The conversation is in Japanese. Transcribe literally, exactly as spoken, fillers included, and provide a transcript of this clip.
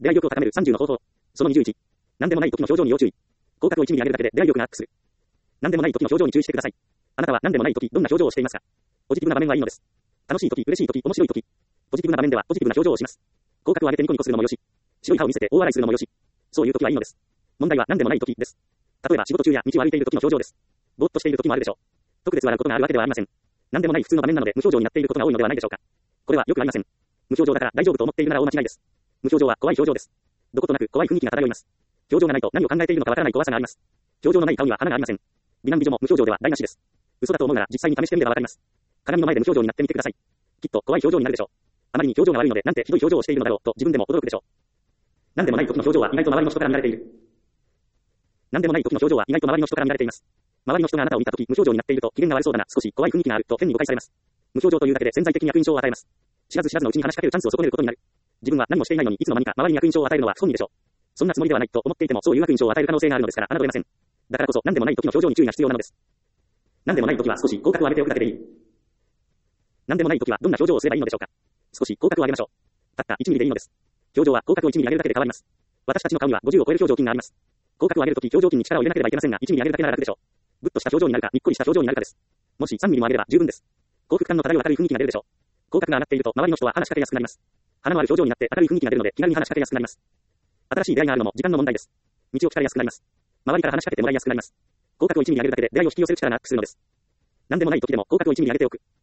出会い欲を高めるさんじゅうの方法。そのにじゅういち。何でもない時の表情に要注意。口角をいちミリ上げるだけで出会い欲がアップする。何でもない時の表情に注意してください。あなたは何でもない時、どんな表情をしていますか？ポジティブな場面はいいのです。楽しい時、嬉しい時、面白い時。ポジティブな場面ではポジティブな表情をします。口角を上げてニコニコするのもよし。白い歯を見せて大笑いするのもよし。そういう時はいいのです。問題は何でもない時です。例えば仕事中や道を歩いている時の表情です。ぼーっとしている時もあるでしょう。特別笑うことがあるわけではありません。何でもない普通の場面なので無表情になっていることが多いのではないでしょうか。これはよくありません。無表情だから大丈夫と思っているなら大間違いです。無表情は怖い表情です。どことなく怖い雰囲気が漂います。表情がないと何を考えているのかわからない怖さがあります。表情のない顔には花がありません。美男美女も無表情では台無しです。嘘だと思うなら実際に試してみればわかります。鏡の前で無表情になってみてください。きっと怖い表情になるでしょう。あまりに表情が悪いのでなんてひどい表情をしているのだろうと自分でも驚くでしょう。何でもない時の表情は意外と周りの人から見られている。何でもない時の表情は意外と周りの人から見られています。周りの人があなたを見た時無表情になっていると機嫌が悪そうだな、少し怖い雰囲気があると変に誤解されます。無表情というだけで潜在的に悪印象を与えます。知らず知らずのうちに話しかけるチャンスを損ねることになる。自分は何もしていないのにいつの間にか周りに悪印象を与えるのは不本意でしょう。そんなつもりではないと思っていてもそういう悪印象を与える可能性があるのですから侮れません。だからこそ何でもない時の表情に注意が必要なのです。何でもない時は少し口角を上げておくだけでいい。何でもない時はどんな表情をすればいいのでしょうか。少し口角を上げましょう。たったいちミリでいいのです。表情は口角をいちミリ上げるだけで変わります。私たちの顔にはごじゅうを超える表情筋があります。口角を上げるとき表情筋に力を入れなければいけませんがいちミリ上げるだけなら楽でしょう。ぶっとした表情になるかにっこりした表情になるかです。もしさんミリも上げれば十分です。幸福感の漂う明るい雰囲気が出るでしょう。口角が上がっていると周りの人は話しかけやすくなります。花のある表情になって明るい雰囲気が出るので気軽に話しかけやすくなります。新しい出会いがあるのも時間の問題です。道を聞かれやすくなります。周りから話しかけてもらいやすくなります。口角をいちミリ上げるだけで出会いを引き寄せる力がアップするのです。何でもない時でも口角をいちミリ上げておく。